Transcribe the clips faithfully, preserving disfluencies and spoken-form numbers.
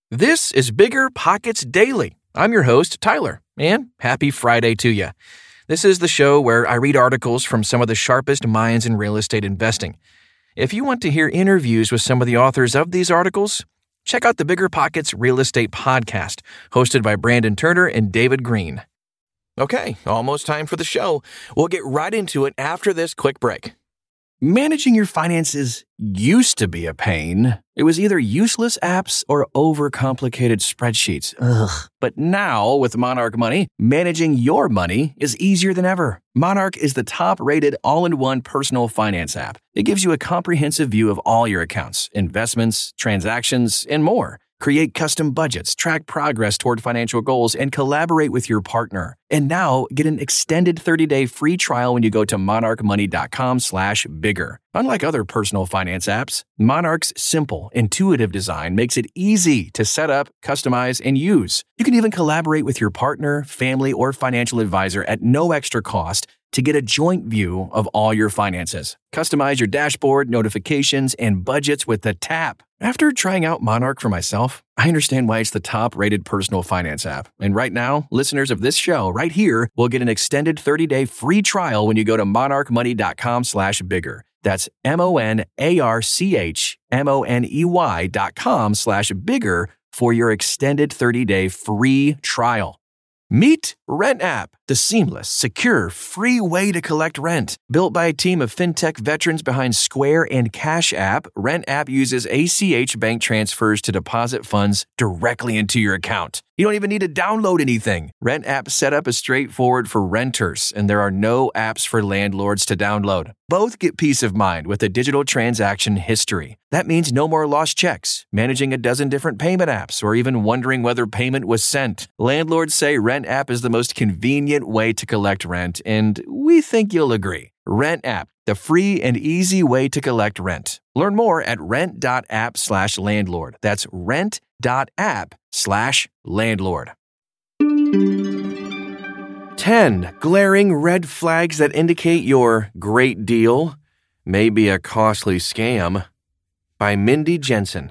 This is Bigger Pockets Daily. I'm your host, Tyler, and happy Friday to you. This is the show where I read articles from some of the sharpest minds in real estate investing. If you want to hear interviews with some of the authors of these articles, check out the Bigger Pockets Real Estate Podcast, hosted by Brandon Turner and David Green. Okay, almost time for the show. We'll get right into it after this quick break. Managing your finances used to be a pain. It was either useless apps or overcomplicated spreadsheets. Ugh. But now, with Monarch Money, managing your money is easier than ever. Monarch is the top-rated all-in-one personal finance app. It gives you a comprehensive view of all your accounts, investments, transactions, and more. Create custom budgets, track progress toward financial goals, and collaborate with your partner. And now, get an extended thirty-day free trial when you go to monarchmoney.com slash bigger. Unlike other personal finance apps, Monarch's simple, intuitive design makes it easy to set up, customize, and use. You can even collaborate with your partner, family, or financial advisor at no extra cost to get a joint view of all your finances. Customize your dashboard, notifications, and budgets with the tap. After trying out Monarch for myself, I understand why it's the top-rated personal finance app. And right now, listeners of this show right here will get an extended thirty-day free trial when you go to monarchmoney.com slash bigger. That's M-O-N-A-R-C-H-M-O-N-E-Y dot com slash bigger for your extended thirty-day free trial. Meet RentApp, the seamless, secure, free way to collect rent. Built by a team of fintech veterans behind Square and Cash App, RentApp uses A C H bank transfers to deposit funds directly into your account. You don't even need to download anything. RentApp setup is straightforward for renters, and there are no apps for landlords to download. Both get peace of mind with a digital transaction history. That means no more lost checks, managing a dozen different payment apps, or even wondering whether payment was sent. Landlords say RentApp is the most convenient way to collect rent, and we think you'll agree. RentApp, the free and easy way to collect rent. Learn more at rent.app slash landlord. That's rent.app slash landlord. ten glaring red flags that indicate your great deal may be a costly scam, by Mindy Jensen.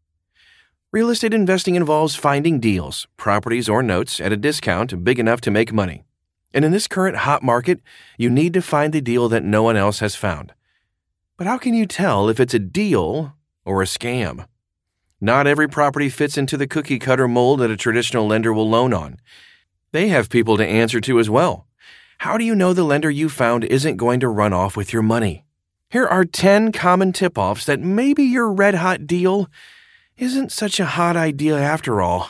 Real estate investing involves finding deals, properties, or notes at a discount big enough to make money. And in this current hot market, you need to find the deal that no one else has found. But how can you tell if it's a deal or a scam? Not every property fits into the cookie-cutter mold that a traditional lender will loan on. They have people to answer to as well. How do you know the lender you found isn't going to run off with your money? Here are ten common tip-offs that maybe your red-hot deal isn't such a hot idea after all.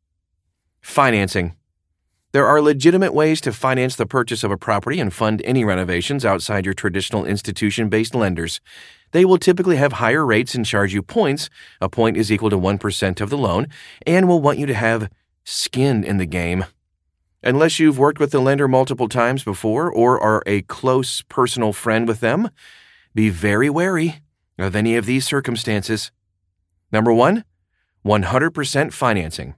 Financing. There are legitimate ways to finance the purchase of a property and fund any renovations outside your traditional institution-based lenders. They will typically have higher rates and charge you points. A point is equal to one percent of the loan, and will want you to have skin in the game. Unless you've worked with the lender multiple times before or are a close personal friend with them, be very wary of any of these circumstances. Number one, one hundred percent financing.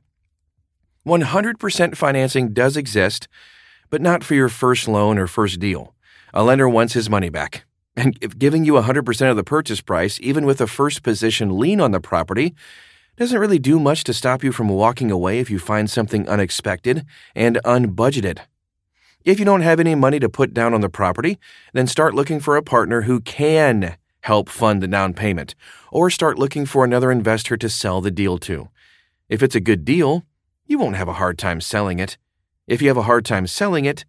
one hundred percent financing does exist, but not for your first loan or first deal. A lender wants his money back. And if giving you one hundred percent of the purchase price, even with a first position lien on the property, doesn't really do much to stop you from walking away if you find something unexpected and unbudgeted. If you don't have any money to put down on the property, then start looking for a partner who can help fund the down payment, or start looking for another investor to sell the deal to. If it's a good deal, you won't have a hard time selling it. If you have a hard time selling it,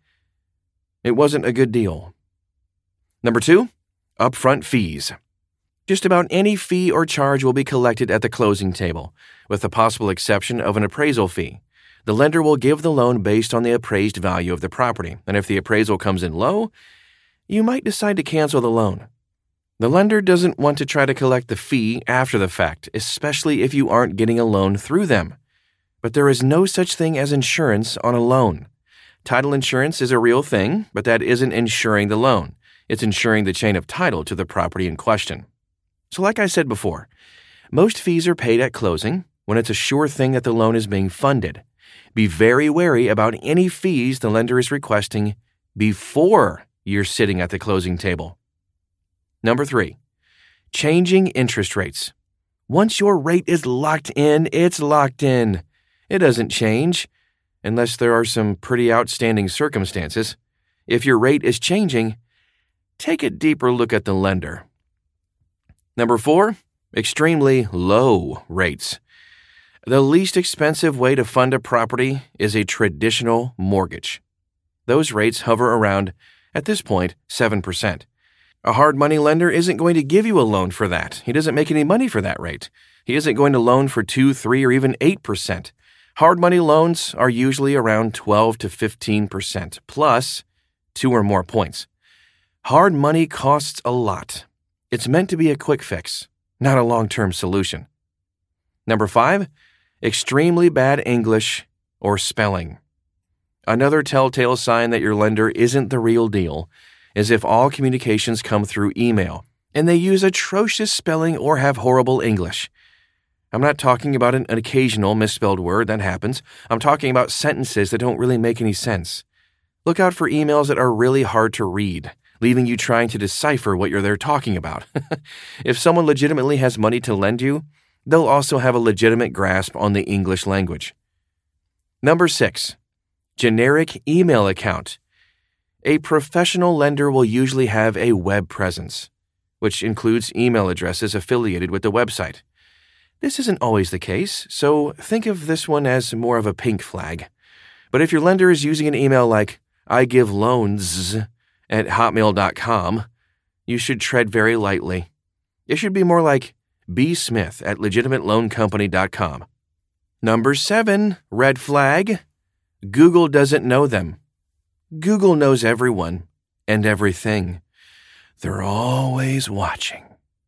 it wasn't a good deal. Number two, upfront fees. Just about any fee or charge will be collected at the closing table, with the possible exception of an appraisal fee. The lender will give the loan based on the appraised value of the property, and if the appraisal comes in low, you might decide to cancel the loan. The lender doesn't want to try to collect the fee after the fact, especially if you aren't getting a loan through them. But there is no such thing as insurance on a loan. Title insurance is a real thing, but that isn't insuring the loan. It's insuring the chain of title to the property in question. So like I said before, most fees are paid at closing when it's a sure thing that the loan is being funded. Be very wary about any fees the lender is requesting before you're sitting at the closing table. Number three, changing interest rates. Once your rate is locked in, it's locked in. It doesn't change, unless there are some pretty outstanding circumstances. If your rate is changing, take a deeper look at the lender. Number four, extremely low rates. The least expensive way to fund a property is a traditional mortgage. Those rates hover around, at this point, seven percent. A hard money lender isn't going to give you a loan for that. He doesn't make any money for that rate. He isn't going to loan for two, three, or even eight percent. Hard money loans are usually around twelve to fifteen percent, plus two or more points. Hard money costs a lot. It's meant to be a quick fix, not a long-term solution. Number five, extremely bad English or spelling. Another telltale sign that your lender isn't the real deal is if all communications come through email and they use atrocious spelling or have horrible English. I'm not talking about an, an occasional misspelled word that happens. I'm talking about sentences that don't really make any sense. Look out for emails that are really hard to read, leaving you trying to decipher what you're there talking about. If someone legitimately has money to lend you, they'll also have a legitimate grasp on the English language. Number six, generic email account. A professional lender will usually have a web presence, which includes email addresses affiliated with the website. This isn't always the case, so think of this one as more of a pink flag. But if your lender is using an email like, I give loans at hotmail dot com, you should tread very lightly. It should be more like bsmith at legitimate loan company dot com. Number seven, red flag. Google doesn't know them. Google knows everyone and everything. They're always watching.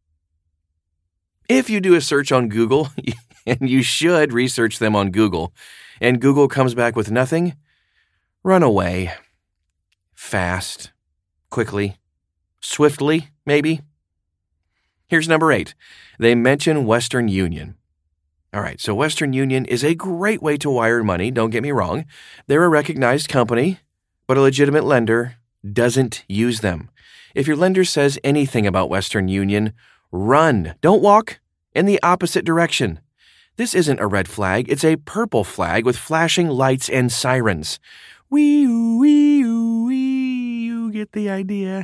If you do a search on Google, and you should research them on Google, and Google comes back with nothing, run away. Fast, quickly, swiftly, maybe. Here's number eight. They mention Western Union. All right, so Western Union is a great way to wire money, don't get me wrong. They're a recognized company, but a legitimate lender doesn't use them. If your lender says anything about Western Union, run. Don't walk in the opposite direction. This isn't a red flag. It's a purple flag with flashing lights and sirens. Wee, wee, wee, you get the idea.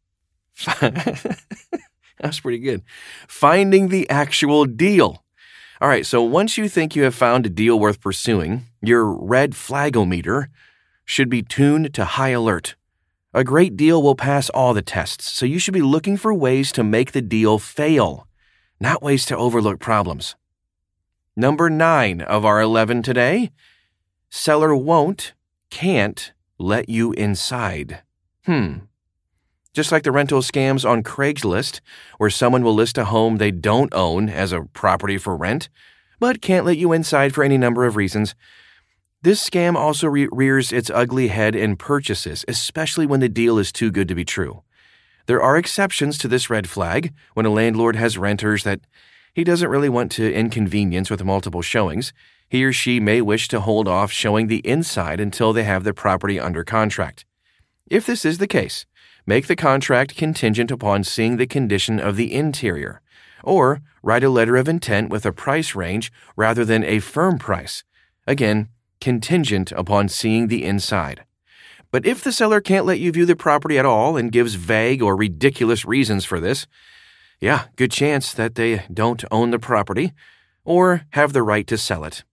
That's pretty good. Finding the actual deal. All right, so once you think you have found a deal worth pursuing, your red flagometer should be tuned to high alert. A great deal will pass all the tests, so you should be looking for ways to make the deal fail, not ways to overlook problems. Number nine of our eleven today, seller won't, can't let you inside. Hmm. Just like the rental scams on Craigslist, where someone will list a home they don't own as a property for rent, but can't let you inside for any number of reasons, this scam also re- rears its ugly head in purchases, especially when the deal is too good to be true. There are exceptions to this red flag when a landlord has renters that he doesn't really want to inconvenience with multiple showings. He or she may wish to hold off showing the inside until they have the property under contract. If this is the case, make the contract contingent upon seeing the condition of the interior, or write a letter of intent with a price range rather than a firm price. Again, contingent upon seeing the inside. But if the seller can't let you view the property at all and gives vague or ridiculous reasons for this, yeah, good chance that they don't own the property or have the right to sell it.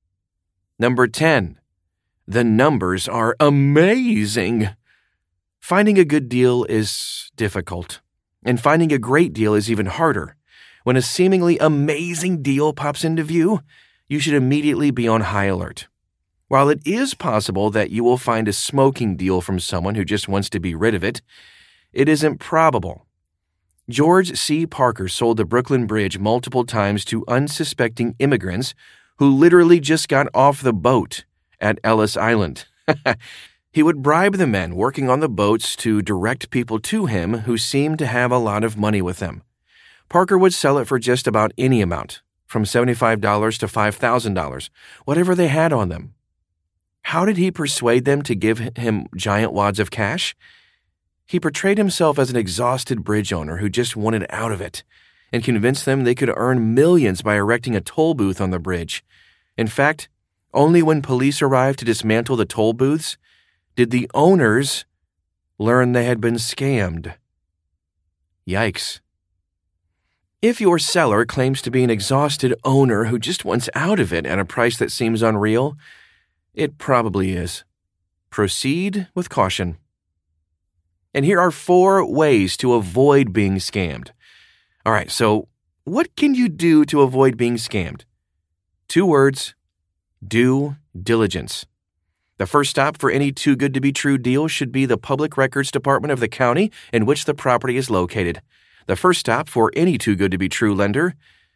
Number ten, the numbers are amazing. Finding a good deal is difficult, and finding a great deal is even harder. When a seemingly amazing deal pops into view, you should immediately be on high alert. While it is possible that you will find a smoking deal from someone who just wants to be rid of it, it isn't probable. George C. Parker sold the Brooklyn Bridge multiple times to unsuspecting immigrants who literally just got off the boat at Ellis Island. He would bribe the men working on the boats to direct people to him who seemed to have a lot of money with them. Parker would sell it for just about any amount, from seventy-five dollars to five thousand dollars, whatever they had on them. How did he persuade them to give him giant wads of cash? He portrayed himself as an exhausted bridge owner who just wanted out of it, and convinced them they could earn millions by erecting a toll booth on the bridge. In fact, only when police arrived to dismantle the toll booths did the owners learn they had been scammed. Yikes. If your seller claims to be an exhausted owner who just wants out of it at a price that seems unreal, it probably is. Proceed with caution. And here are four ways to avoid being scammed. All right, so what can you do to avoid being scammed? Two words: due diligence. The first stop for any too good to be true deal should be the Public Records Department of the county in which the property is located. The first stop for any too good to be true lender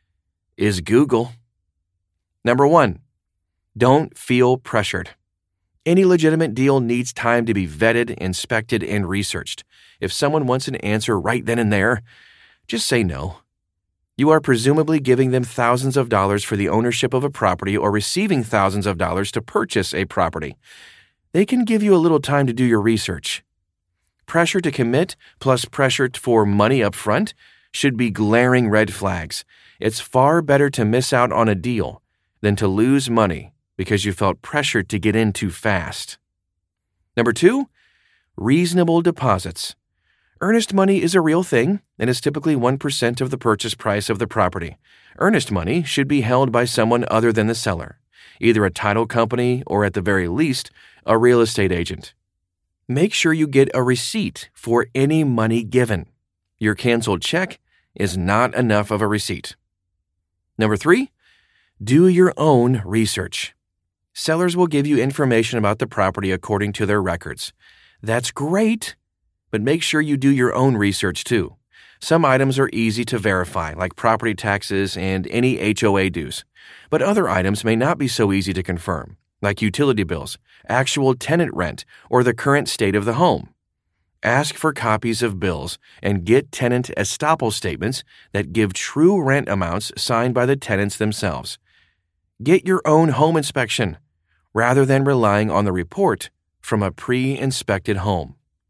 is Google. Number one, don't feel pressured. Any legitimate deal needs time to be vetted, inspected, and researched. If someone wants an answer right then and there, just say no. You are presumably giving them thousands of dollars for the ownership of a property or receiving thousands of dollars to purchase a property. They can give you a little time to do your research. Pressure to commit plus pressure for money up front should be glaring red flags. It's far better to miss out on a deal than to lose money because you felt pressured to get in too fast. Number two, reasonable deposits. Earnest money is a real thing and is typically one percent of the purchase price of the property. Earnest money should be held by someone other than the seller, either a title company or, at the very least, a real estate agent. Make sure you get a receipt for any money given. Your canceled check is not enough of a receipt. Number three, do your own research. Sellers will give you information about the property according to their records. That's great, but make sure you do your own research too. Some items are easy to verify, like property taxes and any H O A dues, but other items may not be so easy to confirm, like utility bills, actual tenant rent, or the current state of the home. Ask for copies of bills and get tenant estoppel statements that give true rent amounts signed by the tenants themselves. Get your own home inspection, rather than relying on the report from a pre-inspected home.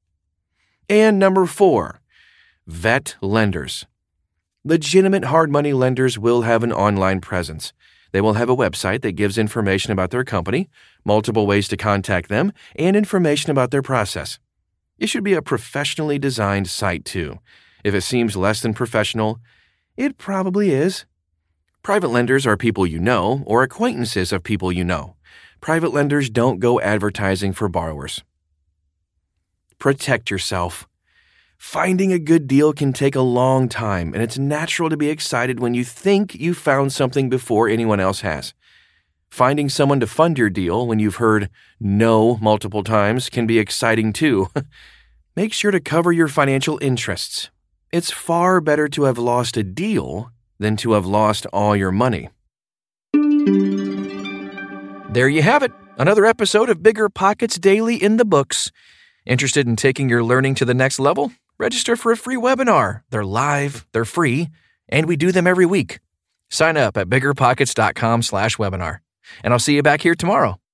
And number four, vet lenders. Legitimate hard money lenders will have an online presence. They will have a website that gives information about their company, multiple ways to contact them, and information about their process. It should be a professionally designed site too. If it seems less than professional, it probably is. Private lenders are people you know or acquaintances of people you know. Private lenders don't go advertising for borrowers. Protect yourself. Finding a good deal can take a long time, and it's natural to be excited when you think you found something before anyone else has. Finding someone to fund your deal when you've heard no multiple times can be exciting too. Make sure to cover your financial interests. It's far better to have lost a deal than to have lost all your money. There you have it, another episode of Bigger Pockets Daily in the books. Interested in taking your learning to the next level? Register for a free webinar. They're live, they're free, and we do them every week. Sign up at biggerpockets.com slash webinar. And I'll see you back here tomorrow.